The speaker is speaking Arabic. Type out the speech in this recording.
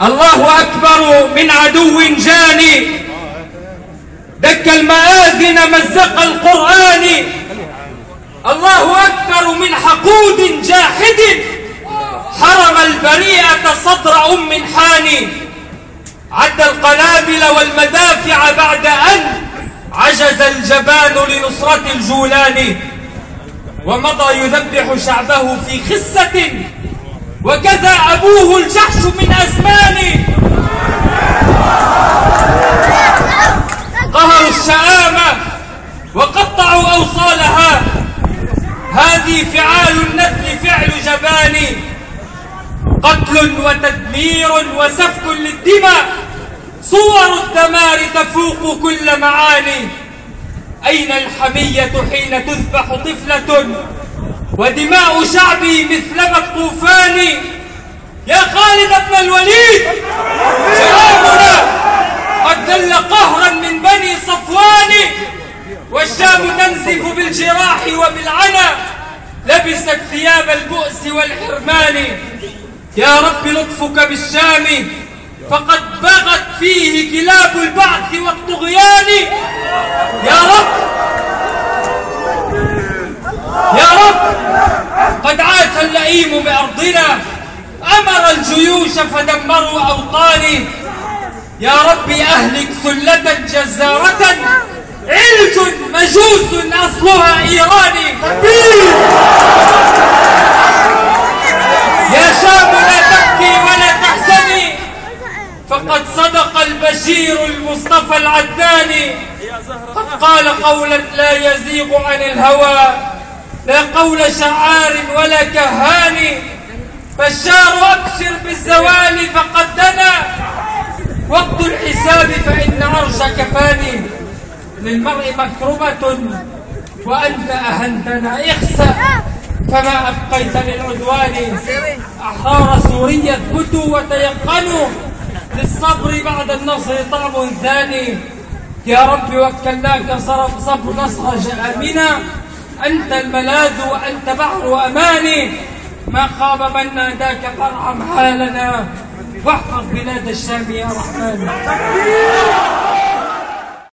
الله أكبر من عدو جاني دك المآذن مزق القرآن. الله أكبر من حقود جاحد حرم البريئة صدر أم حاني. عد القنابل والمدافع بعد أن عجز الجبان لنصرة الجولان. ومضى يذبح شعبه في خسة وكذا أبوه الجحش من أزمان. قهروا الشآمة وقطعوا أوصالها. هذه فعال النسل فعل جبان. قتل وتدمير وسفك للدماء. صور الدمار تفوق كل معاني. أين الحمية حين تذبح طفلة ودماء شعبي مثلما الطوفان؟ يا خالد بن الوليد شبابنا قد ذل قهرا من بني صفوان. والشام تنزف بالجراح وبالعنا لبست ثياب البؤس والحرمان. يا رب لطفك بالشام فقد بغت فيه كلاب البعث والطغيان. يا رب يا رب قد عاش اللئيم بأرضنا أمر الجيوش فدمروا أوطاني. يا رب أهلك ثلة جزارة علج مجوس أصلها إيراني. يا شام لا تبكي ولا تحزني فقد صدق البشير المصطفى العدناني. قد قال قولا لا يزيغ عن الهوى لا قول شعار ولا كهان. بشار أبشر بالزوال فقد دنا وقت الحساب فإن عرشك فاني. للمرء مكرمة وأنت أهنتنا اخسأ فما أبقيت للعدوان. أحرار سوريا اثبتوا وتيقنوا للصبر بعد النصر طعم ثاني. يا رب وكلناك صبر نصر جآمنا. أنت الملاذ وأنت بحر أماني. ما خاب من ناداك فارحم حالنا واحفظ بلاد الشام يا رحمن.